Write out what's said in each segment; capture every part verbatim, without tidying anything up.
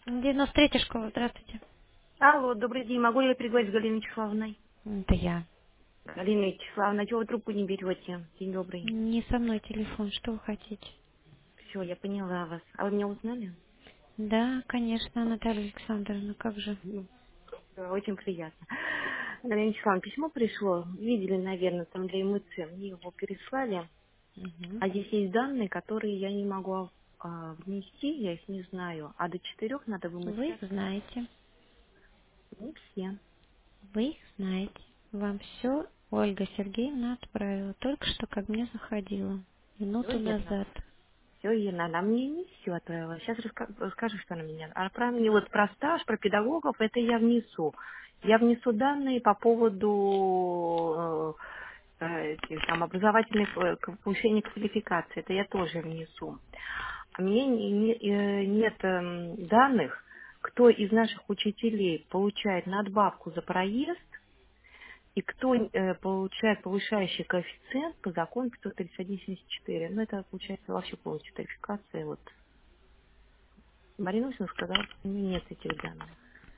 девяносто третья школа, здравствуйте. Алло, добрый день. Могу я переговорить с Галиной Вячеславовной? Это я. Галина Вячеславовна, чего вы трубку не берете? День добрый. Не со мной телефон, что вы хотите? Все, я поняла вас. А вы меня узнали? Да, конечно, Наталья Александровна, как же? Ну, э, очень приятно. Галина Вячеславовна, письмо пришло. Видели, наверное, там для МЦ. Мне его переслали. Мгм. А здесь есть данные, которые я не могу а, внести, я их не знаю. А до четырех надо в МЦ. Вы их знаете, Не все. вы их знаете. Вам все Ольга Сергеевна отправила, только что ко мне заходила, Все минуту верно. назад. Все верно. Она мне не все отправила. Сейчас расскажу, что она меня. А про мне вот про стаж, про педагогов, это я внесу. Я внесу данные по поводу э, э, этих, там, образовательных э, к- повышения квалификации. Это я тоже внесу. А мне не- не- э, нет эм, данных, кто из наших учителей получает надбавку за проезд и кто э, получает повышающий коэффициент по закону пятьсот тридцать один семьдесят четыре. Ну, это получается вообще полностью тарификация. Вот Марина Усина сказала, что у нее нет этих данных.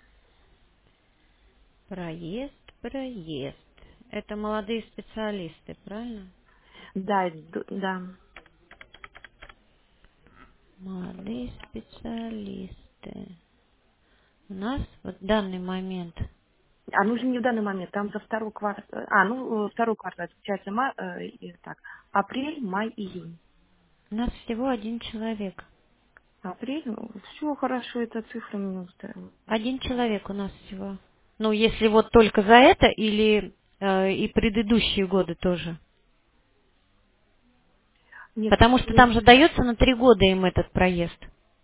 Проезд, проезд. Это молодые специалисты, правильно? Да, д- да. Молодые специалисты. У нас вот в данный момент А нужно не в данный момент, там за второй квартал. А, ну, э, второй квартал, получается, ма- э, и так, апрель, май, июнь. у нас всего один человек. Апрель, ну, все хорошо, эта цифра меня устраивает. Один человек у нас всего. Ну, если вот только за это или э, и предыдущие годы тоже. Нет, Потому что нет. там же дается на три года им этот проезд.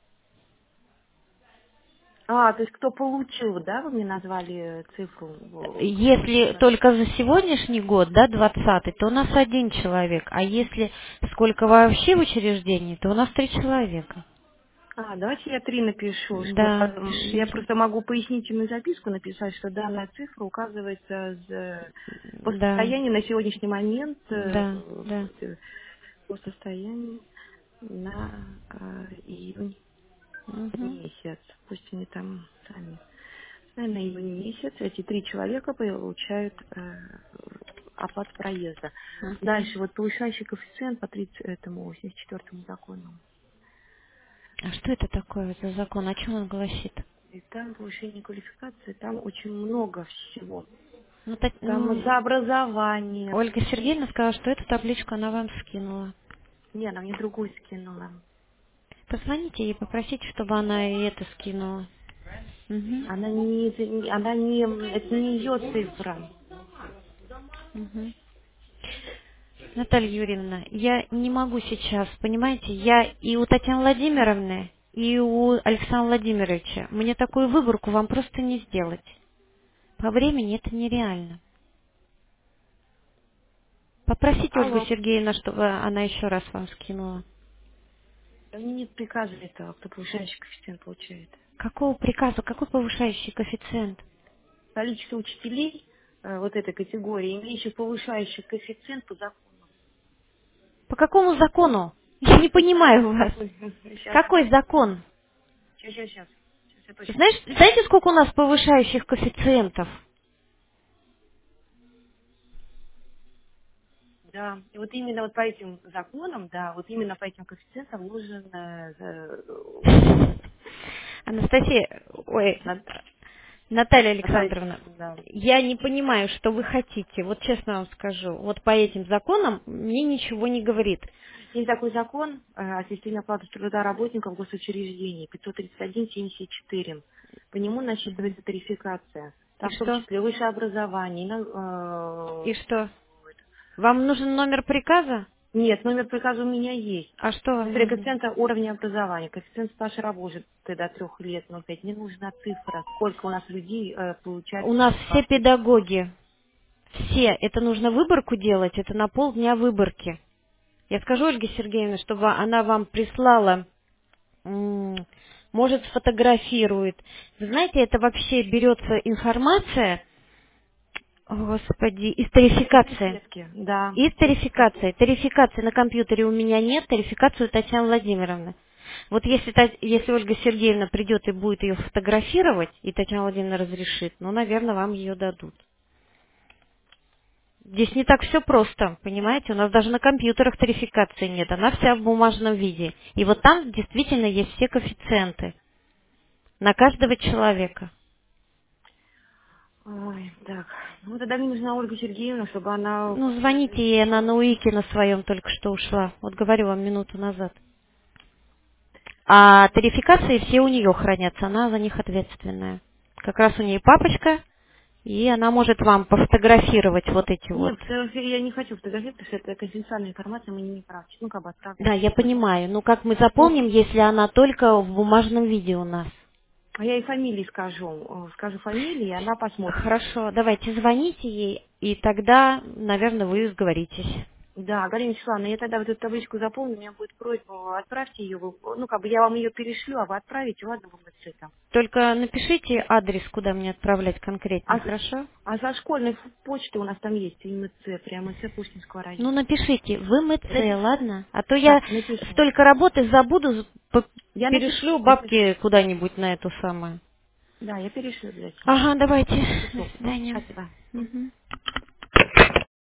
А, то есть кто получил, да, вы мне назвали цифру? Во- Если Да. только за сегодняшний год, да, двадцатый, то у нас один человек. А если сколько вообще в учреждении, то у нас три человека. А, давайте я три напишу, чтобы Да, потом... Я пишите. просто могу пояснительную записку написать, что данная цифра указывается за- по Да, состоянию на сегодняшний момент, э, да, да. э, по состоянию на э, июнь Угу, месяц. Пусть они там сами. На июнь месяц эти три человека получают э, оплату проезда. угу. Дальше, вот повышающий коэффициент по тридцать этому восемьдесят четвёртому закону. А что это такое за закон? О чем он гласит? И там повышение квалификации, там очень много всего. Ну, так, Там вот м, за образование. Ольга Сергеевна сказала, что эту табличку она вам скинула. Не, она мне другую скинула. Позвоните ей, попросите, чтобы она и это скинула. Мгм. Она не, она не, это не ее цифра. Мгм. Наталья Юрьевна, я не могу сейчас, понимаете, я и у Татьяны Владимировны, и у Александра Владимировича. Мне такую выборку вам просто не сделать. По времени это нереально. Попросите Ольгу Алло. Сергеевну, чтобы она еще раз вам скинула. У меня нет приказа этого, кто повышающий коэффициент получает. Какого приказа, какой повышающий коэффициент? Количество учителей э, вот этой категории, имеющих повышающий коэффициент по закону. По какому закону? Я не понимаю вас. Сейчас, Какой закон? сейчас, сейчас, сейчас. Сейчас я точно Знаешь, скажу. знаете, сколько у нас повышающих коэффициентов? Да, и вот именно вот по этим законам, да, вот именно по этим коэффициентам нужен э, э, Анастасия, ой, Нат- Наталья Наталья, Александровна, да. я не понимаю, что вы хотите. Вот честно вам скажу, вот по этим законам мне ничего не говорит. Есть такой закон э, о системе оплаты труда работников госучреждений пятьсот тридцать один семьдесят четыре. По нему Мгм. насчитывается тарификация. И Там в том что? числе высшее образование. и на- И э, что? Вам нужен номер приказа? Нет, номер приказа у меня есть. А что вам Смотри, нужно? коэффициент уровня образования, коэффициент стаж работы до трех лет, ноль пять. Мне нужна цифра, сколько у нас людей э, получает У нас все квалификацию. педагоги, все, это нужно выборку делать, это на полдня выборки. Я скажу Ольге Сергеевне, чтобы она вам прислала, м, может, сфотографирует. Вы знаете, это вообще берется информация, о, господи, из Это тарификации. тридцатки, да. Из тарификации. Тарификации на компьютере у меня нет, тарификацию у Татьяны Владимировны. Вот если, Та- если Ольга Сергеевна придет и будет ее фотографировать, и Татьяна Владимировна разрешит, ну, наверное, вам ее дадут. Здесь не так все просто, понимаете? У нас даже на компьютерах тарификации нет, она вся в бумажном виде. И вот там действительно есть все коэффициенты на каждого человека. Ой, так. Ну, тогда мне нужна Ольга Сергеевна, чтобы она Ну, как-то звоните ей, она на разрешила. УИКе на своем только что ушла. Вот говорю вам минуту назад. А тарификации все у нее хранятся, она за них ответственная. Как раз у нее папочка, и она может вам пофотографировать вот эти вот. Нет, фотографии я не хочу фотографировать, потому что это конфиденциальная информация, мы не правда. Ну, как бы Да, отправить я ее потом. понимаю. Ну, как мы Ну, запомним, если она только в бумажном виде у нас? а я ей фамилии скажу. э, Скажу фамилии, и она посмотрит. Хорошо, давайте звоните ей, и тогда, наверное, вы сговоритесь. Да, Галина Вячеславовна, я тогда вот эту табличку запомню, у меня будет просьба, отправьте ее, вы- ну, как бы я вам ее перешлю, а вы отправите, ладно, в МЦ там. Только напишите адрес, куда мне отправлять конкретно, А, с- хорошо? а со школьной ф- почты у нас там есть МЦ, прямо МЦ Пушкинского Ну, района. напишите в МЦ, Напишу. ладно? А то я Так, напишу. столько работы забуду, з- по- Я перешлю напишу, напишу. бабки куда-нибудь на эту самую. Да, я перешлю обязательно. Ага, давайте. До Напишу. М, свидания. Спасибо. М. Мгм.